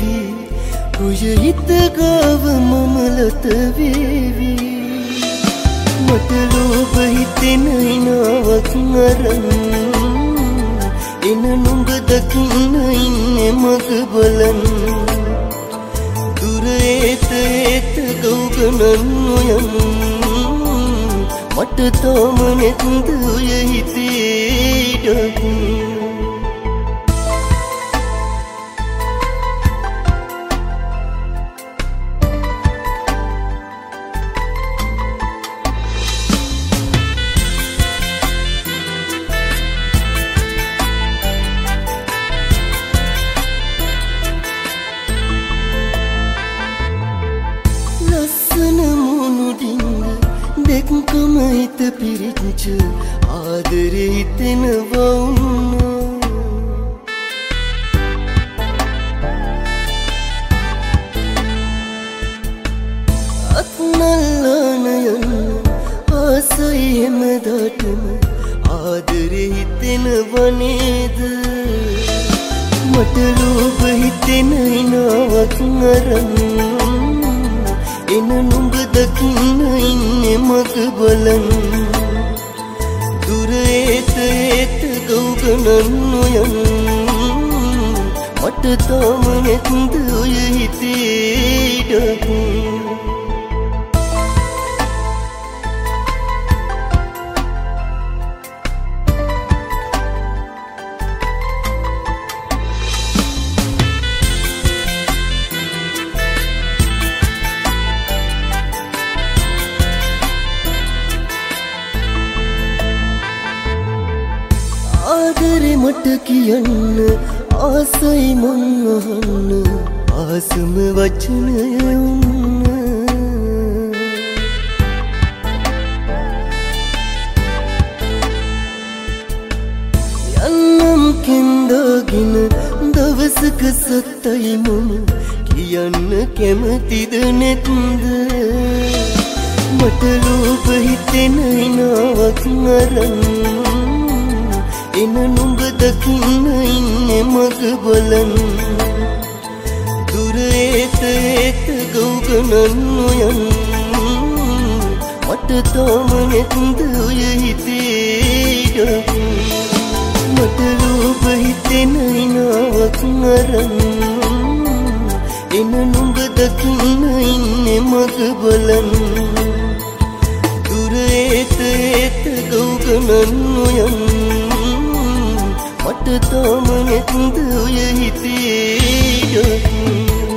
වේවි ඔය හිත ගාව මම ලත වේවි මට ලෝභ හිතෙන ඉනාවක් අරන් එන නුඹ දකින්න ඉන්නේ මග බලන් දුර ඒත ගෞගනන් නොයන් මට තාම නැත්ද ඔය හිතේ ඉඩක් දෙක්කම හිත පිරිච්ච ආදරේ හිතෙනවා අත්නල්ලාන යන්න ආසයි හැමදාටම ආදරේ හිතෙනවා නේද මට ලෝභ හිතෙන ඉනාවක් අරන් එන නුඹ දකින්න ඉන්නේ මග බලන් දුර ඒත ගෞගනන් නොයන් මට තාම නැත්ද ඔය හිතේ ඉඩක් ආදරේ මට කියන්න ආසයි මං අහන්න ආසම වචනය උන්න යන්නම් කෙන්දාගෙන දවසක සත්තයි මම කියන්න කැමතිද නැත්ද මට ලෝභ හිතෙන ඉනාවක් අරන් එන නුඹ දකින්න ඉන්නේ මග බලන් දුර ඒත ගෞගනන් නොයන් මට තාම නැත්ද ඔය හිතේ ඉඩක් මට ලෝභ හිතෙන ඉනාවක් අරන් එන නුඹ දකින්න ඉන්නේ මග බලන් දුර ඒත ගෞගනන් නොයන් මට තාම නැත්ද ඔය හිතේ ඉඩක්